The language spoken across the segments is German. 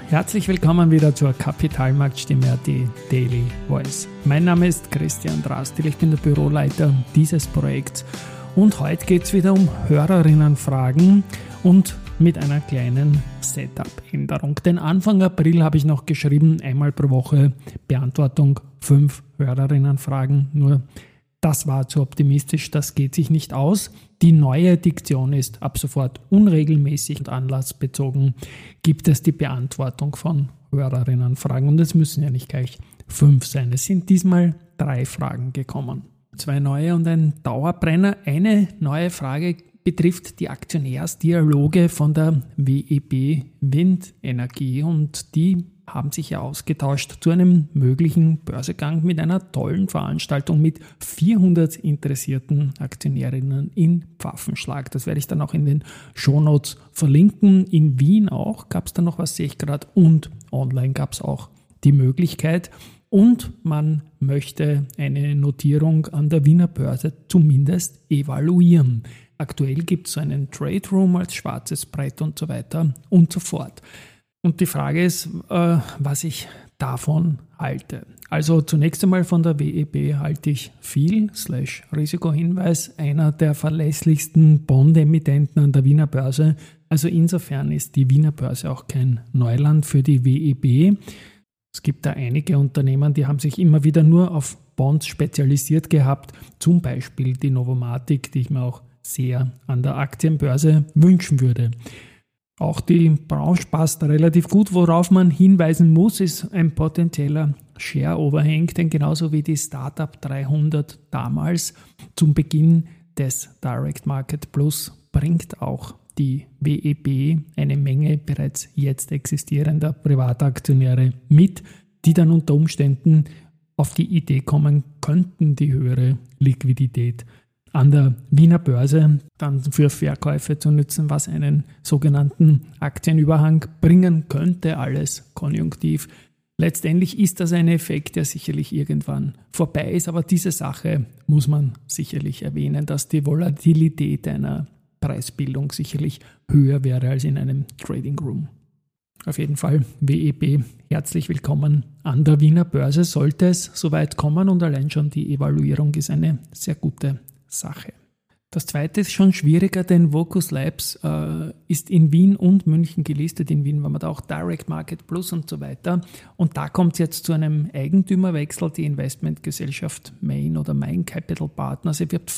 herzlich willkommen wieder zur Kapitalmarktstimme, die Daily Voice. Mein Name ist Christian Drastil, ich bin der Büroleiter dieses Projekts und heute geht es wieder um Hörerinnenfragen und mit einer kleinen Setup-Änderung. Denn Anfang April habe ich noch geschrieben, einmal pro Woche Beantwortung 5 Hörerinnenfragen, nur das war zu optimistisch, das geht sich nicht aus. Die neue Diktion ist ab sofort unregelmäßig und anlassbezogen gibt es die Beantwortung von Hörerinnenfragen. Und es müssen ja nicht gleich 5 sein. Es sind diesmal 3 Fragen gekommen. 2 neue und ein Dauerbrenner. Eine neue Frage betrifft die Aktionärsdialoge von der WEB Windenergie und die haben sich ja ausgetauscht zu einem möglichen Börsegang mit einer tollen Veranstaltung mit 400 interessierten Aktionärinnen in Pfaffenschlag. Das werde ich dann auch in den Shownotes verlinken. In Wien auch gab es dann noch was, sehe ich gerade, und online gab es auch die Möglichkeit. Und man möchte eine Notierung an der Wiener Börse zumindest evaluieren. Aktuell gibt es so einen Trade Room als schwarzes Brett und so weiter und so fort. Und die Frage ist, was ich davon halte. Also zunächst einmal von der WEB halte ich viel, Risikohinweis, einer der verlässlichsten Bond-Emittenten an der Wiener Börse. Also insofern ist die Wiener Börse auch kein Neuland für die WEB. Es gibt da einige Unternehmen, die haben sich immer wieder nur auf Bonds spezialisiert gehabt, zum Beispiel die Novomatic, die ich mir auch sehr an der Aktienbörse wünschen würde. Auch die Branche passt relativ gut. Worauf man hinweisen muss, ist ein potenzieller Share-Overhang, denn genauso wie die Startup 300 damals zum Beginn des Direct Market Plus bringt auch die WEB eine Menge bereits jetzt existierender Privataktionäre mit, die dann unter Umständen auf die Idee kommen könnten, die höhere Liquidität an der Wiener Börse dann für Verkäufe zu nutzen, was einen sogenannten Aktienüberhang bringen könnte, alles konjunktiv. Letztendlich ist das ein Effekt, der sicherlich irgendwann vorbei ist, aber diese Sache muss man sicherlich erwähnen, dass die Volatilität einer Preisbildung sicherlich höher wäre als in einem Trading Room. Auf jeden Fall WEB, herzlich willkommen an der Wiener Börse, sollte es soweit kommen und allein schon die Evaluierung ist eine sehr gute Sache. Das zweite ist schon schwieriger, denn Vocus Labs ist in Wien und München gelistet. In Wien war man da auch Direct Market Plus und so weiter. Und da kommt es jetzt zu einem Eigentümerwechsel. Die Investmentgesellschaft Main oder Main Capital Partners erwirbt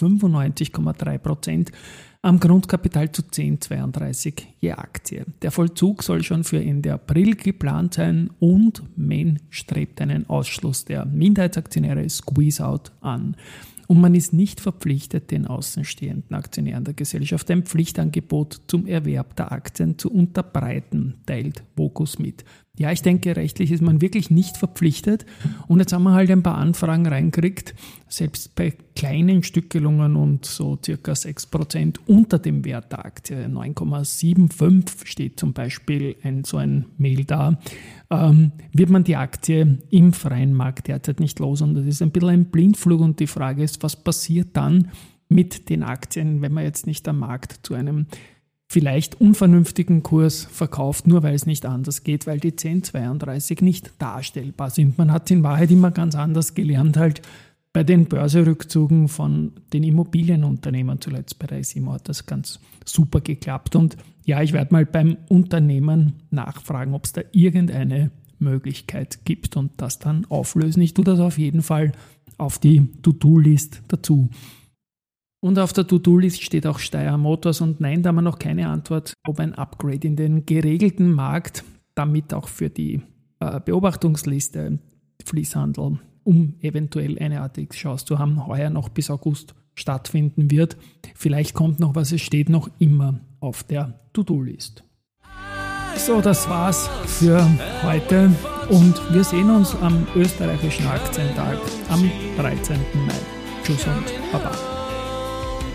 95,3% am Grundkapital zu 10,32 je Aktie. Der Vollzug soll schon für Ende April geplant sein und Main strebt einen Ausschluss der Minderheitsaktionäre Squeeze-Out an. Und man ist nicht verpflichtet, den außenstehenden Aktionären der Gesellschaft ein Pflichtangebot zum Erwerb der Aktien zu unterbreiten, teilt Vocus mit. Ja, ich denke, rechtlich ist man wirklich nicht verpflichtet. Und jetzt haben wir halt ein paar Anfragen reingekriegt, selbst bei kleinen Stückelungen und so circa 6% unter dem Wert der Aktie. 9,75 steht zum Beispiel so ein Mail da. Wird man die Aktie im freien Markt derzeit nicht los. Und das ist ein bisschen ein Blindflug. Und die Frage ist, was passiert dann mit den Aktien, wenn man jetzt nicht am Markt zu einem vielleicht unvernünftigen Kurs verkauft, nur weil es nicht anders geht, weil die 10,32 nicht darstellbar sind. Man hat in Wahrheit immer ganz anders gelernt, halt bei den Börserückzügen von den Immobilienunternehmern, zuletzt bei der ISIMO hat das ganz super geklappt. Und ja, ich werde mal beim Unternehmen nachfragen, ob es da irgendeine Möglichkeit gibt und das dann auflösen. Ich tue das auf jeden Fall auf die To-Do-List dazu. Und auf der To-Do-List steht auch Steyr Motors und nein, da haben wir noch keine Antwort, ob ein Upgrade in den geregelten Markt, damit auch für die Beobachtungsliste Fließhandel, um eventuell eine ATX-Chance zu haben, heuer noch bis August stattfinden wird. Vielleicht kommt noch was, es steht noch immer auf der To-Do-List. So, das war's für heute und wir sehen uns am österreichischen Aktientag am 13. Mai. Tschüss und Baba.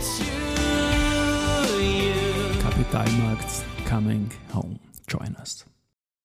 Kapitalmarkts coming home. Join us.